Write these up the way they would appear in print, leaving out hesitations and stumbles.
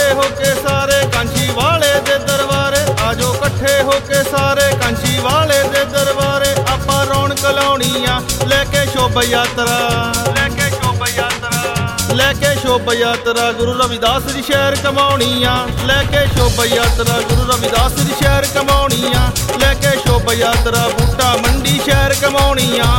होके सारे कांची वाले दे दरबारे, आजो कट्ठे होके सारे कांची वाले दे दरबारे। आपां रौनक लाउणियां लेके शोभा यात्रा, लेके शोभा यात्रा, लेके शोभा यात्रा गुरु रविदास दी शहर कमाउणियां, लेके शोभा यात्रा गुरु रविदास दी शहर कमाउणियां, लेके शोभा यात्रा बूटा मंडी शहर कमाउणियां।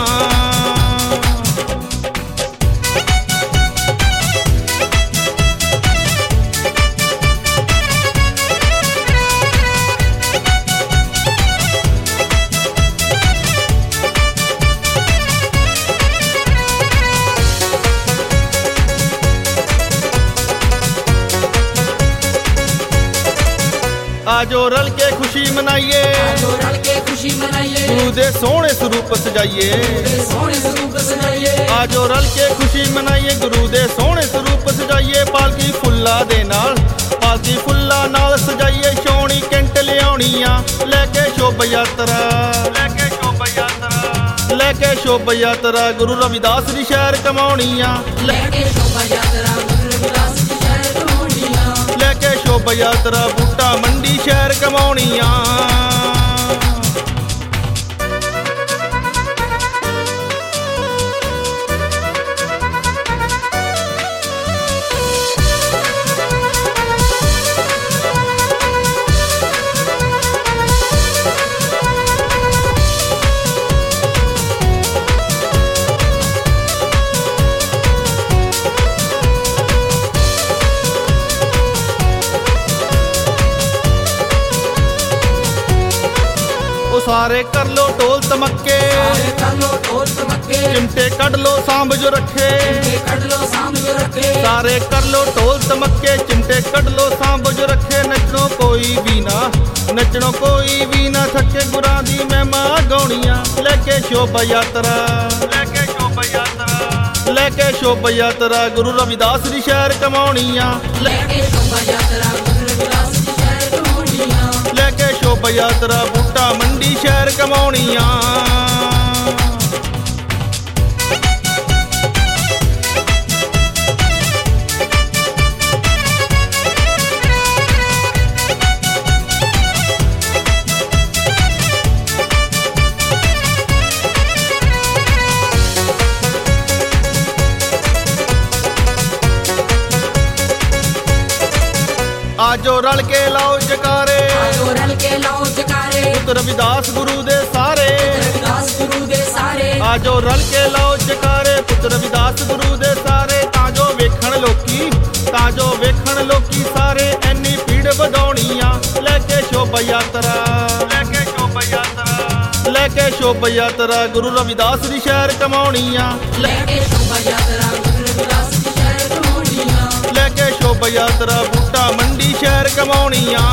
आजो रल के खुशी मनाइए, आजो रल के खुशी मनाइए, गुरु दे सोहने स्वरूप सजाइए, सोहने स्वरूप सजाइए। आजो रल के खुशी मनाइए, गुरु दे सोहने स्वरूप सजाइए। पालकी फुल्ला दे नाल, पालकी फुल्ला नाल सजाइए। छौणी कैंट लियाउणियां लेके शोभा यात्रा, लेके शोभा यात्रा, लेके शोभा यात्रा गुरु रविदास दी शहर कमाउणियां, लेके शोभा यात्रा गुरु रविदास दी शहर कमाउणियां, लेके शोभा यात्रा बूटा मंडी शहर कमाउणियां। सारे कर लो ढोल तमक्के, सारे कर लो ढोल तमक्के, चिमटे कढ़ लो सांभ जो रखे, चिमटे कढ़ लो सांभ जो रखे। सारे कर लो ढोल तमक्के, चिमटे कढ़ लो सांभ जो रखे। नचनो कोई भी ना, नचनो कोई भी ना थके, गुरां दी महिमा गाउणियां लेके शोभा यात्रा, लेके शोभा यात्रा, लेके शोभा यात्रा गुरु रविदास दी शहर कमाउणियां, लेके शोभा यात्रा गुरु रविदास दी शहर कमाउणियां, लेके शोभा यात्रा बूटा मंडी शहर कमाउणियां। आजो रल के लाओ जकारे, आजो रल के लाओ जकारे, पुत्र रविदास गुरु दे सारे, रविदास गुरु दे सारे। आजो रल के लाओ जकारे, पुत्र रविदास गुरु दे सारे। ताजो वेखण लोकी, ताजो वेखण लोकी सारे। एनी भीड़ वधाउणियां लेके शोभा यात्रा, लेके शोभा यात्रा, लेके शोभा यात्रा गुरु रविदास दी शहर कमाउणियां, लेके शोभा यात्रा गुरु रविदास दी शहर कमाउणियां, लेके शोभा यात्रा बूटा मंडी शहर कमाउणियां।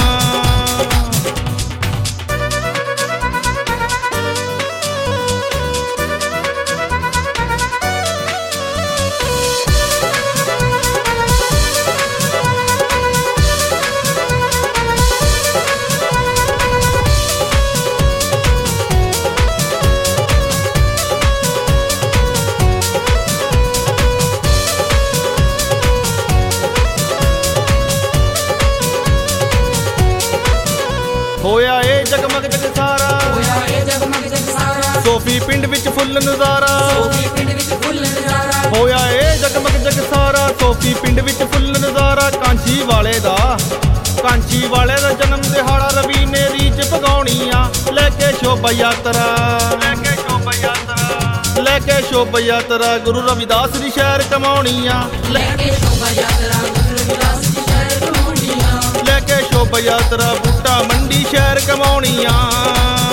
होया ए जगमग जग सारा, होया ए जगमग जग सारा, सोफी पिंड विच फुੱਲ नज़ारा, सोफी पिंड विच फुੱਲ नज़ारा। होया ए जगमग जग सारा, सोफी पिंड विच फुੱਲ नज़ारा। कांची वाले दा, कांची वाले दा जन्म दिहाड़ा रवि ने रीच पगाउणियां लेके शोभा यात्रा, लेके शोभा यात्रा, लेके शोभा यात्रा गुरु रविदास दी शहर कमाउणियां, लेके शोभा यात्रा गुरु रविदास दी शहर कमाउणियां, लेके शोभा यात्रा बूटा मंडी शहर कमाउणियां।